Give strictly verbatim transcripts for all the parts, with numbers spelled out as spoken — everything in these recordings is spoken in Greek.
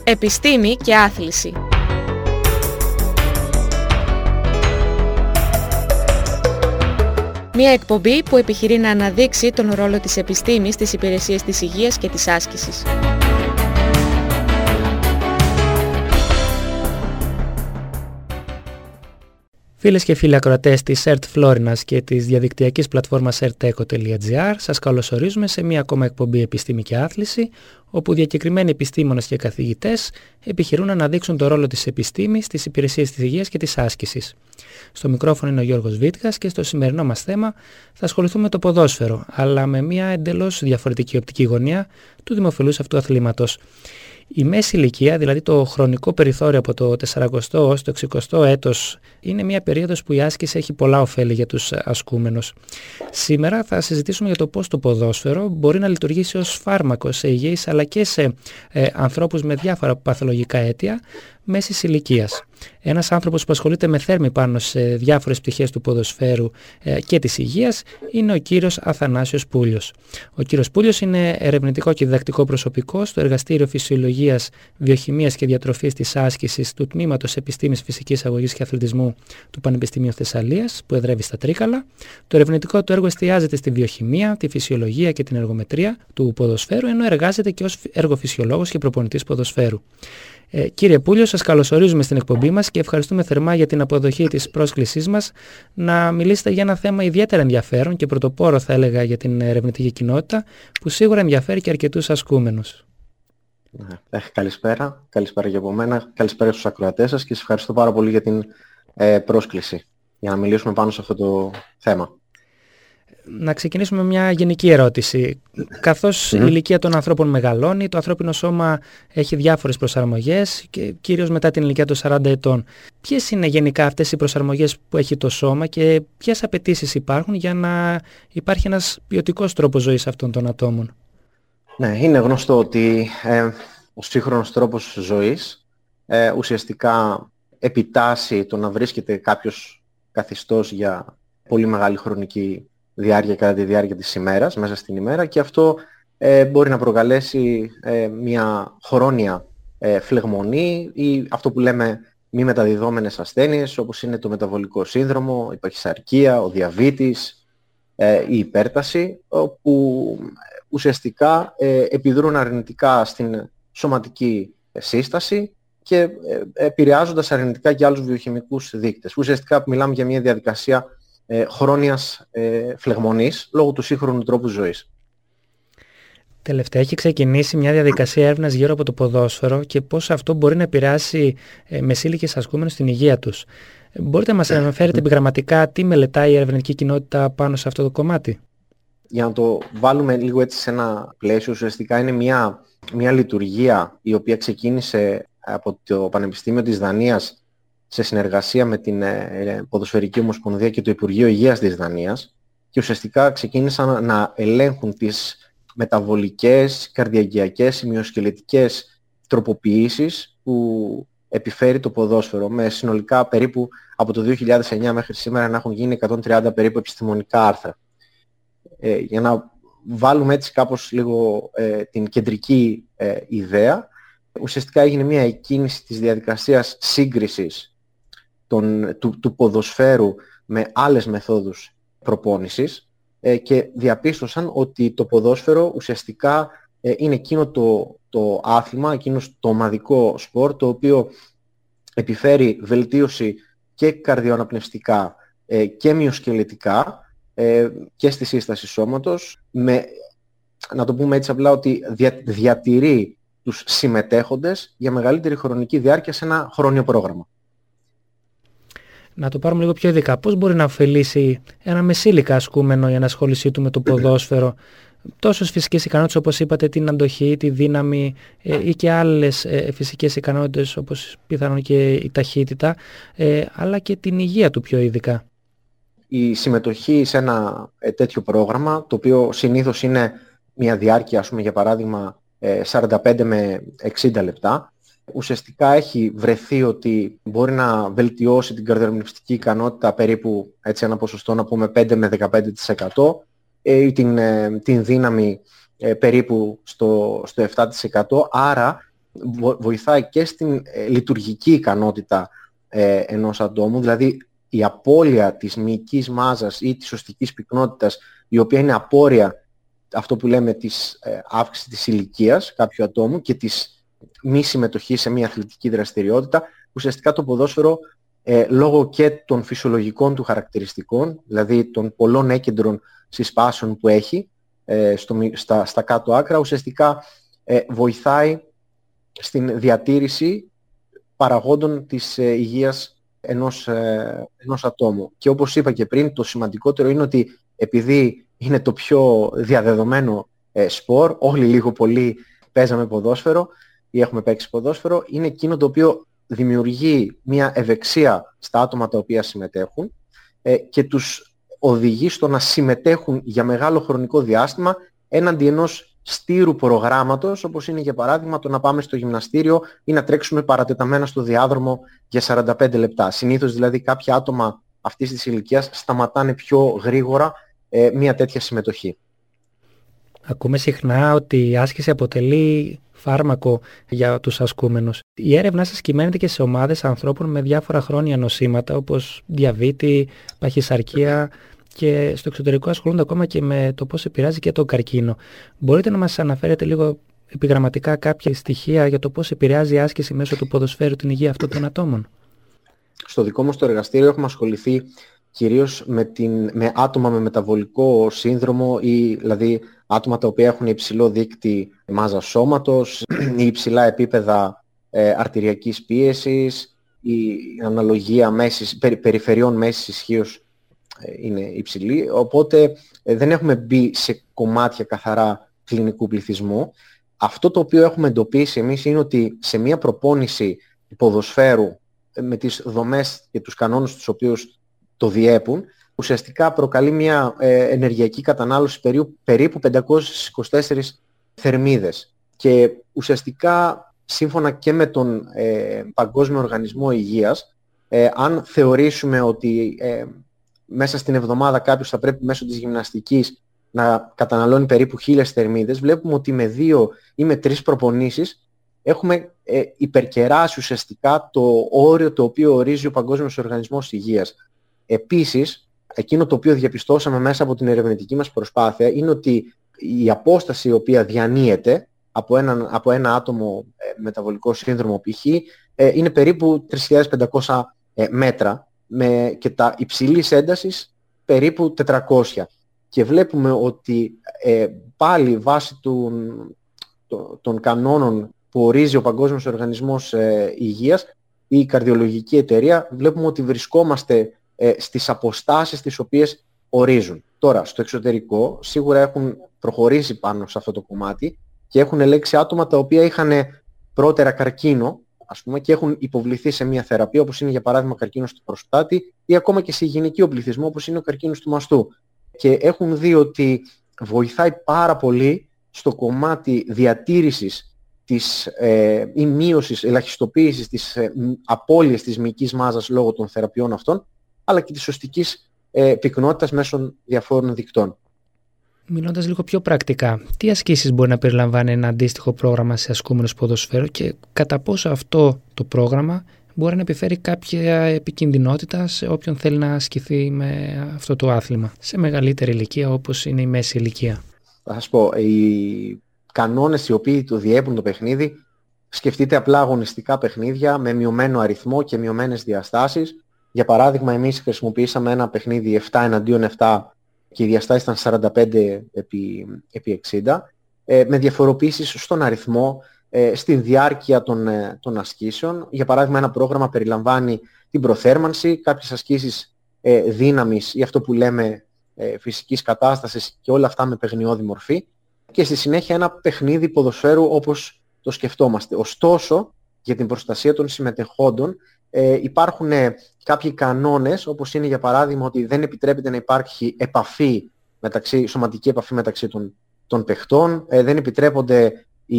Επιστήμη και άθληση. Μια εκπομπή που επιχειρεί να αναδείξει τον ρόλο της επιστήμης στις υπηρεσίες της υγείας και της άσκησης. Φίλες και φίλοι ακροατές της ΕΡΤ Φλόρινας και της διαδικτυακής πλατφόρμας ερτέκο τελεία τζι άρ, σας καλωσορίζουμε σε μία ακόμα εκπομπή Επιστήμη και Άθληση, όπου διακεκριμένοι επιστήμονες και καθηγητές επιχειρούν να αναδείξουν τον ρόλο της επιστήμης στις υπηρεσίες της υγείας και της άσκησης. Στο μικρόφωνο είναι ο Γιώργος Βίτκας και στο σημερινό μας θέμα θα ασχοληθούμε με το ποδόσφαιρο, αλλά με μία εντελώς διαφορετική οπτική γωνία του δημοφιλούς αυτού αθλήματος. Η μέση ηλικία, δηλαδή το χρονικό περιθώριο από το τεσσαρακοστό ως το εξηκοστό έτος, είναι μια περίοδος που η άσκηση έχει πολλά ωφέλη για τους ασκούμενους. Σήμερα θα συζητήσουμε για το πώς το ποδόσφαιρο μπορεί να λειτουργήσει ως φάρμακο σε υγιείς αλλά και σε ε, ανθρώπους με διάφορα παθολογικά αίτια μέσης ηλικίας. Ένας άνθρωπος που ασχολείται με θέρμη πάνω σε διάφορες πτυχές του ποδοσφαίρου ε, και της υγείας είναι ο κύριος Αθανάσιος Πούλιος. Ο κύριος Πούλιος είναι ερευνητικό και διδακτικό προσωπικό στο Εργαστήριο Φυσιολογίας, Βιοχημίας και Διατροφής της Άσκησης του Τμήματος Επιστήμης Φυσικής Αγωγής και Αθλητισμού του Πανεπιστημίου Θεσσαλίας, που εδρεύει στα Τρίκαλα. Το ερευνητικό του έργο εστιάζεται στη βιοχημία, τη φυσιολογία και την εργομετρία του ποδοσφαίρου, ενώ εργάζεται και ως εργοφυσιολόγος και προπονητής ποδοσφαίρου. Ε, κύριε Πούλιο, σας καλωσορίζουμε στην εκπομπή μας και ευχαριστούμε θερμά για την αποδοχή της πρόσκλησής μας να μιλήσετε για ένα θέμα ιδιαίτερα ενδιαφέρον και πρωτοπόρο, θα έλεγα, για την ερευνητική κοινότητα, που σίγουρα ενδιαφέρει και αρκετούς ασκούμενους. Ε, καλησπέρα, καλησπέρα και από μένα, καλησπέρα στους ακροατές σας και σας ευχαριστώ πάρα πολύ για την ε, πρόσκληση για να μιλήσουμε πάνω σε αυτό το θέμα. Να ξεκινήσουμε με μια γενική ερώτηση. Καθώς mm-hmm. η ηλικία των ανθρώπων μεγαλώνει, το ανθρώπινο σώμα έχει διάφορες προσαρμογές και κυρίως μετά την ηλικία των σαράντα ετών. Ποιες είναι γενικά αυτές οι προσαρμογές που έχει το σώμα και ποιες απαιτήσεις υπάρχουν για να υπάρχει ένας ποιοτικός τρόπος ζωής αυτών των ατόμων? Ναι, είναι γνωστό ότι ε, ο σύγχρονος τρόπος ζωής ε, ουσιαστικά επιτάσσει το να βρίσκεται κάποιος καθιστός για πολύ μεγάλη χρονική διάρκεια κατά τη διάρκεια της ημέρας, μέσα στην ημέρα, και αυτό ε, μπορεί να προκαλέσει ε, μια χρόνια ε, φλεγμονή ή αυτό που λέμε μη μεταδιδόμενες ασθένειες, όπως είναι το μεταβολικό σύνδρομο, η παχυσαρκία, ο διαβήτης, ε, η υπέρταση, που ουσιαστικά ε, επιδρούν αρνητικά στην σωματική σύσταση και ε, επηρεάζοντας αρνητικά και άλλους βιοχημικούς δείκτες. Ουσιαστικά μιλάμε για μια διαδικασία Ε, χρόνιας ε, φλεγμονής λόγω του σύγχρονου τρόπου ζωής. Τελευταία έχει ξεκινήσει μια διαδικασία έρευνας γύρω από το ποδόσφαιρο και πώς αυτό μπορεί να επηρεάσει ε, μεσήλικες ασκούμενους στην υγεία τους. Μπορείτε να μας αναφέρετε επιγραμματικά τι μελετάει η ερευνητική κοινότητα πάνω σε αυτό το κομμάτι? Για να το βάλουμε λίγο έτσι σε ένα πλαίσιο, ουσιαστικά είναι μια, μια λειτουργία η οποία ξεκίνησε από το Πανεπιστήμιο της Δανίας σε συνεργασία με την ε, Ποδοσφαιρική Ομοσπονδία και το Υπουργείο Υγείας της Δανίας, και ουσιαστικά ξεκίνησαν να ελέγχουν τις μεταβολικές, καρδιαγγειακές, ημιοσκελετικές τροποποιήσεις που επιφέρει το ποδόσφαιρο, με συνολικά περίπου από το δύο χιλιάδες εννιά μέχρι σήμερα να έχουν γίνει εκατόν τριάντα περίπου επιστημονικά άρθρα. Ε, για να βάλουμε έτσι κάπως λίγο ε, την κεντρική ε, ιδέα, ουσιαστικά έγινε μια εκκίνηση της διαδικασίας σύγκρισης Τον, του, του ποδοσφαίρου με άλλες μεθόδους προπόνησης ε, και διαπίστωσαν ότι το ποδόσφαιρο ουσιαστικά ε, είναι εκείνο το, το άθλημα, εκείνο το ομαδικό σπορ, το οποίο επιφέρει βελτίωση και καρδιοαναπνευστικά ε, και μυοσκελετικά ε, και στη σύσταση σώματος, με, να το πούμε έτσι απλά, ότι δια, διατηρεί τους συμμετέχοντες για μεγαλύτερη χρονική διάρκεια σε ένα χρόνιο πρόγραμμα. Να το πάρουμε λίγο πιο ειδικά. Πώς μπορεί να ωφελήσει ένα μεσήλικα ασκούμενο η ενασχόλησή του με το ποδόσφαιρο, τόσο στις φυσικές ικανότητες, όπως είπατε, την αντοχή, τη δύναμη ε, ή και άλλες ε, φυσικές ικανότητες, όπως πιθανόν και η ταχύτητα, ε, αλλά και την υγεία του πιο ειδικά? Η συμμετοχή σε ένα ε, τέτοιο πρόγραμμα, το οποίο συνήθως είναι μια διάρκεια, ας πούμε, για παράδειγμα, ε, σαράντα πέντε με εξήντα λεπτά, ουσιαστικά έχει βρεθεί ότι μπορεί να βελτιώσει την καρδιοαναπνευστική ικανότητα περίπου, έτσι, ένα ποσοστό να πούμε πέντε με δεκαπέντε τοις εκατό, ή την, την δύναμη ε, περίπου στο, στο επτά τοις εκατό. Άρα βοηθάει και στην ε, λειτουργική ικανότητα ε, ενός ατόμου, δηλαδή η απώλεια της μυϊκής μάζας ή της οστικής πυκνότητας, η οποία είναι απόρρια αυτό που λέμε της ε, αύξησης της ηλικίας κάποιου ατόμου και της μη συμμετοχής σε μια αθλητική δραστηριότητα. Ουσιαστικά το ποδόσφαιρο, ε, λόγω και των φυσιολογικών του χαρακτηριστικών, δηλαδή των πολλών έκεντρων συσπάσεων που έχει ε, στο, στα, στα κάτω άκρα, ουσιαστικά ε, βοηθάει στην διατήρηση παραγόντων της ε, υγείας ενός, ε, ενός ατόμου. Και όπως είπα και πριν, το σημαντικότερο είναι ότι επειδή είναι το πιο διαδεδομένο ε, σπορ, όλοι λίγο πολύ παίζαμε ποδόσφαιρο ή έχουμε παίξει ποδόσφαιρο, είναι εκείνο το οποίο δημιουργεί μια ευεξία στα άτομα τα οποία συμμετέχουν ε, και τους οδηγεί στο να συμμετέχουν για μεγάλο χρονικό διάστημα έναντι ενός στήρου προγράμματος, όπως είναι για παράδειγμα το να πάμε στο γυμναστήριο ή να τρέξουμε παρατεταμένα στο διάδρομο για σαράντα πέντε λεπτά. Συνήθως δηλαδή κάποια άτομα αυτής της ηλικίας σταματάνε πιο γρήγορα ε, μια τέτοια συμμετοχή. Ακούμε συχνά ότι η άσκηση αποτελεί φάρμακο για τους ασκούμενους. Η έρευνά σας κυμαίνεται και σε ομάδες ανθρώπων με διάφορα χρόνια νοσήματα όπως διαβήτη, παχυσαρκία και στο εξωτερικό ασχολούνται ακόμα και με το πώς επηρεάζει και τον καρκίνο. Μπορείτε να μας αναφέρετε λίγο επιγραμματικά κάποια στοιχεία για το πώς επηρεάζει η άσκηση μέσω του ποδοσφαίρου την υγεία αυτών των ατόμων? Στο δικό μας το εργαστήριο έχουμε ασχοληθεί κυρίως με, την, με άτομα με μεταβολικό σύνδρομο ή δηλαδή άτομα τα οποία έχουν υψηλό δείκτη μάζας σώματος ή υψηλά επίπεδα ε, αρτηριακής πίεσης, η αναλογία μέσης, περι, περιφερειών μέσης ισχύως ε, είναι υψηλή, οπότε ε, δεν έχουμε μπει σε κομμάτια καθαρά κλινικού πληθυσμού. Αυτό το οποίο έχουμε εντοπίσει εμείς είναι ότι σε μια προπόνηση ποδοσφαίρου ε, με τις δομές και τους κανόνες τους οποίους το διέπουν, ουσιαστικά προκαλεί μια ε, ενεργειακή κατανάλωση περίπου, περίπου πεντακόσιες είκοσι τέσσερις θερμίδες. Και ουσιαστικά, σύμφωνα και με τον ε, Παγκόσμιο Οργανισμό Υγείας, ε, αν θεωρήσουμε ότι ε, μέσα στην εβδομάδα κάποιος θα πρέπει μέσω της γυμναστικής να καταναλώνει περίπου χίλιες θερμίδες, βλέπουμε ότι με δύο ή με τρεις προπονήσεις έχουμε ε, υπερκεράσει ουσιαστικά το όριο το οποίο ορίζει ο Παγκόσμιος Οργανισμός Υγείας. Επίσης, εκείνο το οποίο διαπιστώσαμε μέσα από την ερευνητική μας προσπάθεια είναι ότι η απόσταση η οποία διανύεται από ένα, από ένα άτομο ε, μεταβολικό σύνδρομο π.χ. Ε, είναι περίπου τρεις χιλιάδες πεντακόσια ε, μέτρα με, και τα υψηλής έντασης περίπου τετρακόσια. Και βλέπουμε ότι ε, πάλι βάσει των, το, των κανόνων που ορίζει ο Παγκόσμιος Οργανισμός ε, Υγείας, η καρδιολογική εταιρεία, βλέπουμε ότι βρισκόμαστε ε, στις αποστάσεις τις οποίες ορίζουν. Τώρα, στο εξωτερικό, σίγουρα έχουν προχωρήσει πάνω σε αυτό το κομμάτι και έχουν ελέγξει άτομα τα οποία είχαν πρώτερα καρκίνο, ας πούμε, και έχουν υποβληθεί σε μια θεραπεία, όπως είναι για παράδειγμα καρκίνος του προστάτη ή ακόμα και σε γυναικείο πληθυσμό, όπως είναι ο καρκίνος του μαστού. Και έχουν δει ότι βοηθάει πάρα πολύ στο κομμάτι διατήρησης της, ε, ή μείωσης, ελαχιστοποίησης της ε, απώλειας της μυϊκής μάζας λόγω των θεραπείων αυτών, αλλά και της οστικής ε, πυκνότητας μέσω διαφόρων δικτών. Μιλώντας λίγο πιο πρακτικά, τι ασκήσεις μπορεί να περιλαμβάνει ένα αντίστοιχο πρόγραμμα σε ασκούμενους ποδοσφαίρου και κατά πόσο αυτό το πρόγραμμα μπορεί να επιφέρει κάποια επικινδυνότητα σε όποιον θέλει να ασκηθεί με αυτό το άθλημα, σε μεγαλύτερη ηλικία όπως είναι η μέση ηλικία? Θα σας πω, οι κανόνες οι οποίοι το διέπουν το παιχνίδι, σκεφτείτε απλά αγωνιστικά παιχνίδια με μειωμένο αριθμό και μειωμένες διαστάσεις. Για παράδειγμα, εμείς χρησιμοποιήσαμε ένα παιχνίδι επτά εναντίον επτά και οι διαστάσεις ήταν σαράντα πέντε επί εξήντα, ε, με διαφοροποίησεις στον αριθμό, ε, στην διάρκεια των, ε, των ασκήσεων. Για παράδειγμα, ένα πρόγραμμα περιλαμβάνει την προθέρμανση, κάποιες ασκήσεις ε, δύναμης ή αυτό που λέμε ε, φυσικής κατάστασης και όλα αυτά με παιγνιώδη μορφή, και στη συνέχεια ένα παιχνίδι ποδοσφαίρου όπως το σκεφτόμαστε. Ωστόσο, για την προστασία των συμμετεχόντων ε, υπάρχουν ε, κάποιοι κανόνες, όπως είναι για παράδειγμα ότι δεν επιτρέπεται να υπάρχει επαφή μεταξύ, σωματική επαφή μεταξύ των, των παιχτών, ε, δεν επιτρέπονται οι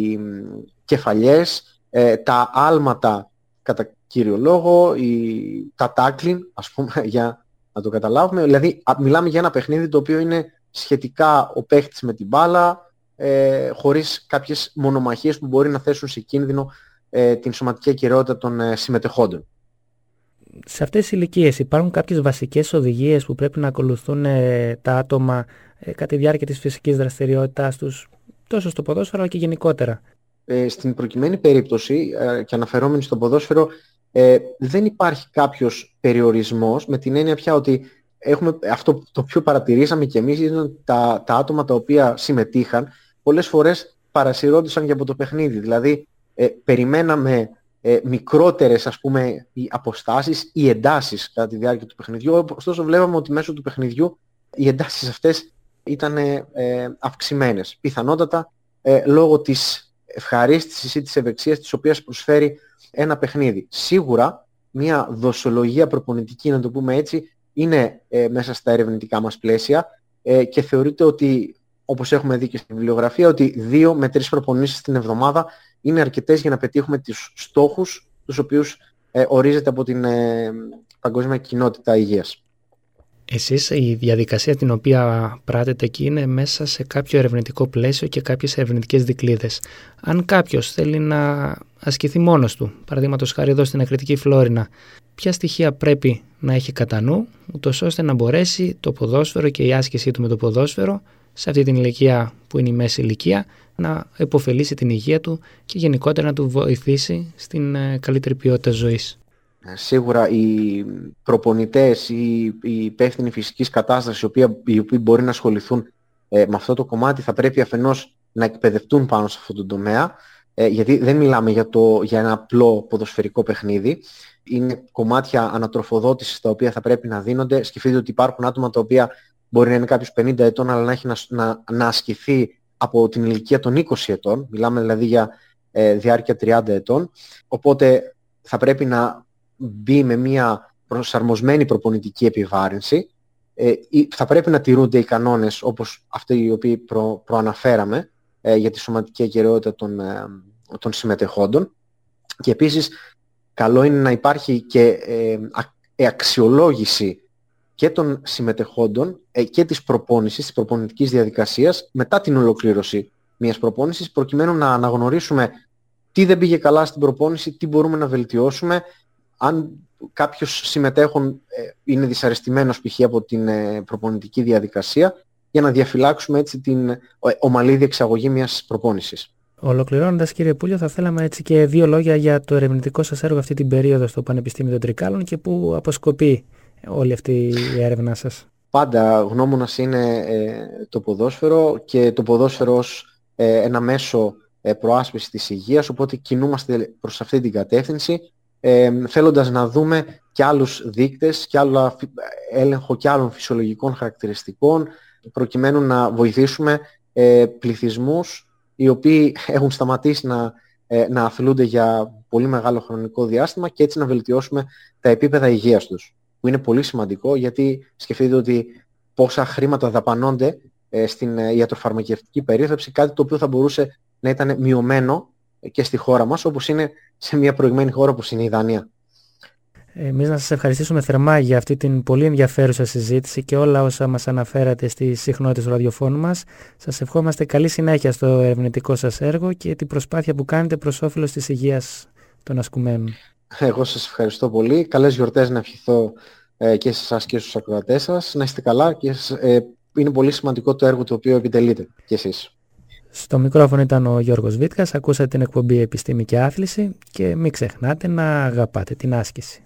κεφαλιές, ε, τα άλματα κατά κύριο λόγο, η, τα tackling, ας πούμε, για να το καταλάβουμε. Δηλαδή, α, μιλάμε για ένα παιχνίδι το οποίο είναι σχετικά ο παίχτης με την μπάλα, ε, χωρίς κάποιες μονομαχίες που μπορεί να θέσουν σε κίνδυνο ε, την σωματική ακεραιότητα των ε, συμμετεχόντων. Σε αυτές τις ηλικίες υπάρχουν κάποιες βασικές οδηγίες που πρέπει να ακολουθούν ε, τα άτομα ε, κατά τη διάρκεια της φυσικής δραστηριότητάς τους, τόσο στο ποδόσφαιρο αλλά και γενικότερα? Ε, στην προκειμένη περίπτωση ε, και αναφερόμενοι στο ποδόσφαιρο, ε, δεν υπάρχει κάποιος περιορισμός, με την έννοια πια ότι έχουμε, αυτό το οποίο παρατηρήσαμε και εμείς είναι ότι τα, τα άτομα τα οποία συμμετείχαν πολλές φορές παρασυρώντουσαν και από το παιχνίδι. Δηλαδή ε, περιμέναμε ε, μικρότερες, ας πούμε, οι αποστάσεις ή εντάσεις κατά τη διάρκεια του παιχνιδιού, ωστόσο βλέπαμε ότι μέσω του παιχνιδιού οι εντάσεις αυτές ήταν ε, αυξημένες. Πιθανότατα ε, λόγω της ευχαρίστησης ή της ευεξίας της οποίας προσφέρει ένα παιχνίδι. Σίγουρα μια δοσολογία προπονητική, να το πούμε έτσι, είναι ε, μέσα στα ερευνητικά μας πλαίσια ε, και θεωρείται ότι, όπως έχουμε δει και στη βιβλιογραφία, ότι δύο με τρεις προπονήσεις την εβδομάδα είναι αρκετές για να πετύχουμε τους στόχους τους οποίους ε, ορίζεται από την ε, Παγκόσμια Κοινότητα Υγείας. Εσείς η διαδικασία την οποία πράτετε εκεί είναι μέσα σε κάποιο ερευνητικό πλαίσιο και κάποιες ερευνητικές δικλείδες. Αν κάποιος θέλει να ασκηθεί μόνος του, παραδείγματος χάρη εδώ στην Ακριτική Φλόρινα, ποια στοιχεία πρέπει να έχει κατά νου, ούτως ώστε να μπορέσει το ποδόσφαιρο και η άσκησή του με το ποδόσφαιρο, σε αυτή την ηλικία που είναι η μέση ηλικία, να υποφελήσει την υγεία του και γενικότερα να του βοηθήσει στην καλύτερη ποιότητα ζωής? Σίγουρα οι προπονητές ή οι υπεύθυνοι φυσικής κατάστασης οι οποίοι, οι οποίοι μπορεί να ασχοληθούν ε, με αυτό το κομμάτι θα πρέπει αφενός να εκπαιδευτούν πάνω σε αυτό το τομέα, ε, γιατί δεν μιλάμε για, το, για ένα απλό ποδοσφαιρικό παιχνίδι. Είναι κομμάτια ανατροφοδότησης τα οποία θα πρέπει να δίνονται. Σκεφτείτε ότι υπάρχουν άτομα τα οποία μπορεί να είναι κάποιος πενήντα ετών αλλά να έχει να, να, να ασκηθεί από την ηλικία των είκοσι ετών. Μιλάμε δηλαδή για ε, διάρκεια τριάντα ετών. Οπότε θα πρέπει να μπει με μια προσαρμοσμένη προπονητική επιβάρυνση. Ε, θα πρέπει να τηρούνται οι κανόνες όπως αυτοί οι οποίοι προ, προαναφέραμε ε, για τη σωματική ακεραιότητα των, ε, των συμμετεχόντων. Και επίσης καλό είναι να υπάρχει και ε, ε, αξιολόγηση και των συμμετεχόντων ε, και της προπόνησης, της προπονητικής διαδικασίας μετά την ολοκλήρωση μιας προπόνησης, προκειμένου να αναγνωρίσουμε τι δεν πήγε καλά στην προπόνηση, τι μπορούμε να βελτιώσουμε. Αν κάποιος συμμετέχον ε, είναι δυσαρεστημένος π.χ. από την ε, προπονητική διαδικασία, για να διαφυλάξουμε έτσι την ε, ομαλή διεξαγωγή μιας προπόνησης. Ολοκληρώνοντας, κύριε Πούλιο, θα θέλαμε έτσι και δύο λόγια για το ερευνητικό σας έργο αυτή την περίοδο στο Πανεπιστήμιο των Τρικάλων και πού αποσκοπεί όλη αυτή η έρευνά σας. Πάντα γνώμονας είναι ε, το ποδόσφαιρο και το ποδόσφαιρο ως ε, ένα μέσο ε, προάσπισης της υγείας, οπότε κινούμαστε προς αυτή την κατεύθυνση. Ε, θέλοντας να δούμε και άλλους δείκτες και άλλο έλεγχο και άλλων φυσιολογικών χαρακτηριστικών, προκειμένου να βοηθήσουμε ε, πληθυσμούς οι οποίοι έχουν σταματήσει να, ε, να αθλούνται για πολύ μεγάλο χρονικό διάστημα και έτσι να βελτιώσουμε τα επίπεδα υγείας τους, που είναι πολύ σημαντικό, γιατί σκεφτείτε ότι πόσα χρήματα δαπανώνται ε, στην ε, ιατροφαρμακευτική περίθαλψη, κάτι το οποίο θα μπορούσε να ήταν μειωμένο και στη χώρα μας, όπως είναι σε μια προηγμένη χώρα όπως είναι η Δανία. Εμείς να σας ευχαριστήσουμε θερμά για αυτή την πολύ ενδιαφέρουσα συζήτηση και όλα όσα μας αναφέρατε στις συχνότητες του ραδιοφώνου μας. Σας ευχόμαστε καλή συνέχεια στο ερευνητικό σας έργο και την προσπάθεια που κάνετε προς όφελος της υγείας των ασκουμένων. Εγώ σας ευχαριστώ πολύ. Καλές γιορτές να ευχηθώ ε, και σε εσάς και στους ακροατές σας. Να είστε καλά και ε, είναι πολύ σημαντικό το έργο το οποίο επιτελείτε κι εσείς. Στο μικρόφωνο ήταν ο Γιώργος Βίτκας, ακούσατε την εκπομπή Επιστήμη και Άθληση και μην ξεχνάτε να αγαπάτε την άσκηση.